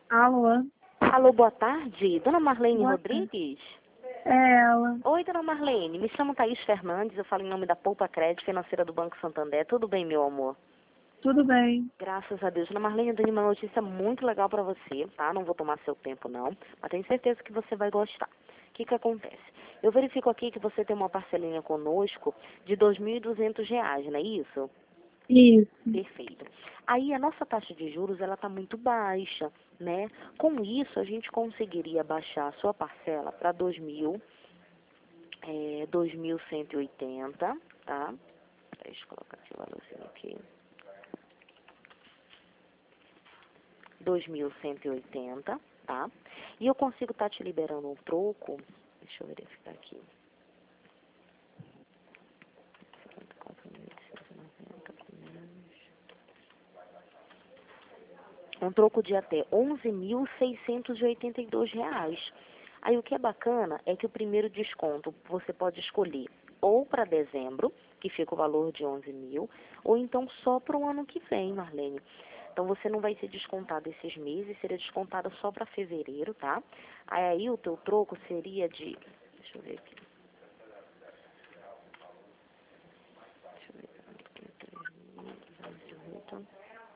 Alô? Alô, boa tarde. Dona Marlene Boa tarde. Rodrigues? É ela. Oi, dona Marlene. Me chamo Thaís Fernandes. Eu falo em nome da Poupa Crédito Financeira do Banco Santander. Tudo bem, meu amor? Tudo bem? Graças a Deus. Dona Marlene, eu tenho uma notícia muito legal para você, tá? Não vou tomar seu tempo, não. Mas tenho certeza que você vai gostar. O que acontece? Eu verifico aqui que você tem uma parcelinha conosco de R$ 2.200, não é isso? Isso. Perfeito. Aí a nossa taxa de juros ela está muito baixa, né? Com isso a gente conseguiria baixar a sua parcela para 2.180, tá? Deixa eu colocar aqui o valorzinho aqui. 2.180, tá? E eu consigo estar te liberando um troco. Deixa eu verificar aqui. 54.890 menos. Um troco de até R$ 11.682. Aí o que é bacana é que o primeiro desconto você pode escolher ou para dezembro, que fica o valor de 11 mil, ou então só para o ano que vem, Marlene. Então você não vai ser descontado esses meses, seria descontado só para fevereiro, tá? Aí o teu troco seria de... Deixa eu ver aqui. Deixa eu ver. 3.218.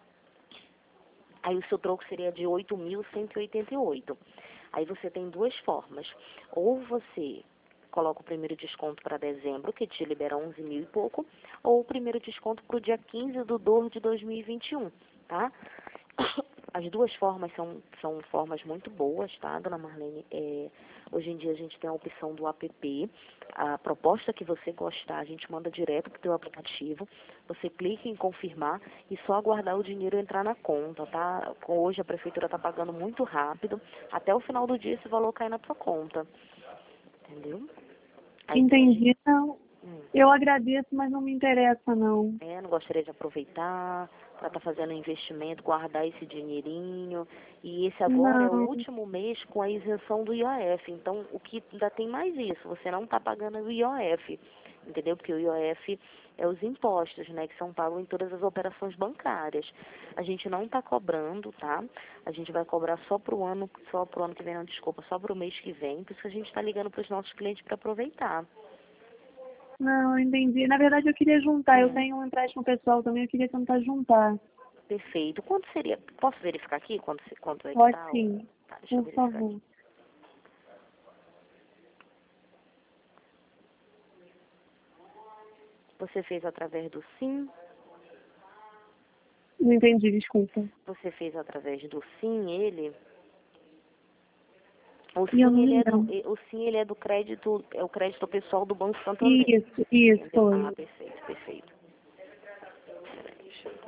Aí o seu troco seria de 8.188. Aí você tem duas formas. Ou você coloca o primeiro desconto para dezembro, que te libera 11 mil e pouco, ou o primeiro desconto para o dia 15/2 de 2021, tá? As duas formas são formas muito boas, tá, dona Marlene? Hoje em dia a gente tem a opção do app. A proposta que você gostar, a gente manda direto para o teu aplicativo. Você clica em confirmar e só aguardar o dinheiro entrar na conta, tá? Hoje a prefeitura está pagando muito rápido. Até o final do dia esse valor cai na tua conta. Entendeu? Aí tem a gente... Entendi. Não. Eu agradeço, mas não me interessa, não. Não gostaria de aproveitar para estar fazendo investimento, guardar esse dinheirinho. E esse agora é o Não. último mês com a isenção do IOF. Então, o que ainda tem mais isso, você não está pagando o IOF, entendeu? Porque o IOF é os impostos, né, que são pagos em todas as operações bancárias. A gente não está cobrando, tá? A gente vai cobrar só para o ano que vem, não, desculpa, só para o mês que vem. Por isso que a gente está ligando para os nossos clientes para aproveitar. Não, entendi. Na verdade, eu queria juntar. Eu tenho um empréstimo pessoal também, eu queria tentar juntar. Perfeito. Quanto seria? Posso verificar aqui quanto é que Pode tá? sim. Tá, deixa eu Por verificar aqui. favor. Você fez através do SIM? Não entendi, desculpa. Você fez através do SIM, ele? O E eu SIM, não ele é do, lembro. o SIM, ele é do crédito, é o crédito pessoal do Banco Santander. Isso, Entendeu? Ah, foi. perfeito, perfeito. Peraí, deixa eu...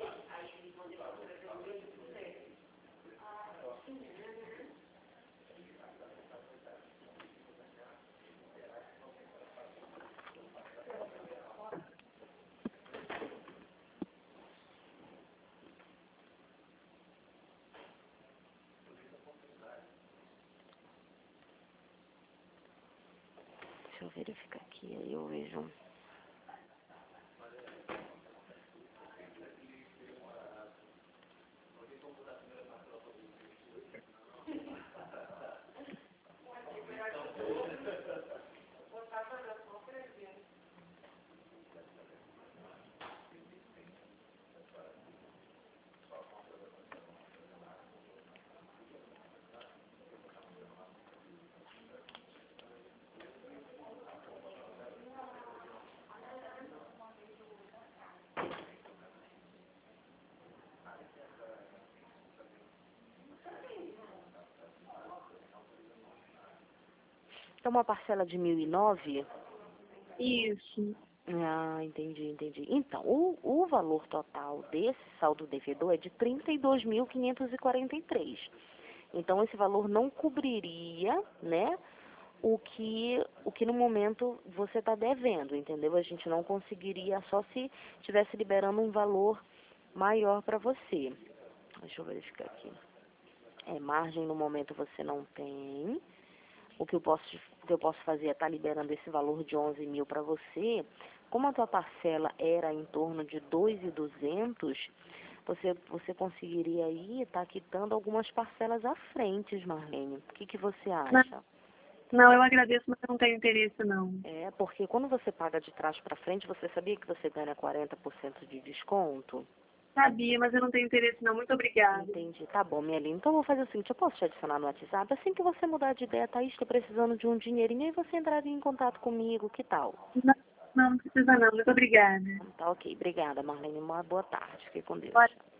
Deixa eu verificar aqui, aí eu vejo. É uma parcela de 1.009? Isso. Ah, entendi. Então, o valor total desse saldo devedor é de 32.543. Então, esse valor não cobriria, né, o que no momento você está devendo, entendeu? A gente não conseguiria só se estivesse liberando um valor maior para você. Deixa eu verificar aqui. Margem no momento você não tem. O que eu posso fazer é estar liberando esse valor de 11 mil para você. Como a tua parcela era em torno de 2.200, você conseguiria aí estar quitando algumas parcelas à frente, Marlene. O que você Não, acha? não, eu agradeço, mas eu não tenho interesse, não. É, porque quando você paga de trás para frente, você sabia que você ganha 40% de desconto? Sabia, mas eu não tenho interesse, não. Muito obrigada. Entendi. Tá bom, minha linda. Então eu vou fazer o seguinte, eu posso te adicionar no WhatsApp? Assim que você mudar de ideia, Thaís, estou precisando de um dinheirinho, aí você entraria em contato comigo, que tal? Não, não precisa, não. Muito obrigada. Tá ok. Obrigada, Marlene. Uma boa tarde. Fique com Pode Deus.